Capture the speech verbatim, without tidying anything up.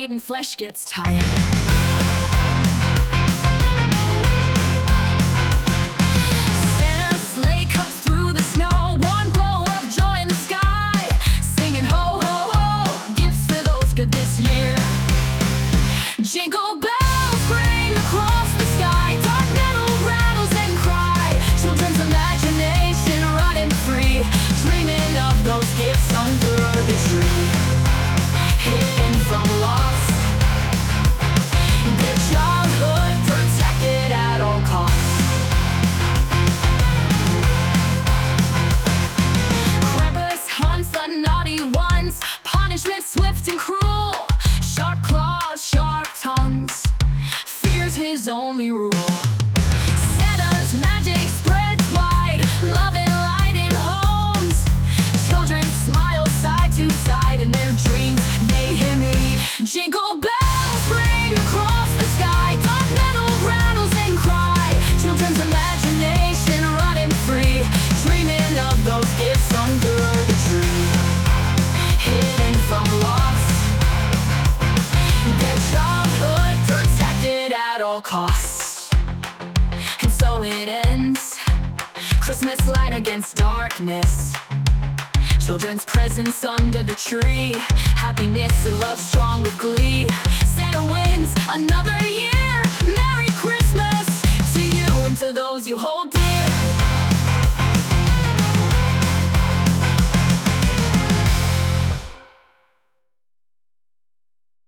and flesh gets tired. Santa's sleigh cuts through the snow, one glow of joy in the sky, singing ho, ho, ho, gifts for those good this year. Jingle bells ring across the sky, dark metal rattles and cry, children's imagination running free, dreaming of those gifts under the tree. Hidden from loss, their childhood protected at all costs. Krampus hunts the naughty ones, punishment swift and cruel, sharp claws, sharp tongues, fear's his only rule. Santa's magic spreads wide, love and light in homes, children smile side to side in their dreams. They hear me. Jingle bells ring across the sky, dark metal rattles and cry, children's imagination running free, dreaming of those gifts under the tree. Hidden from loss, their childhood protected at all costs. And so it ends, Christmas light against darkness, children's presents under the tree, happiness and love strong with glee. Santa wins another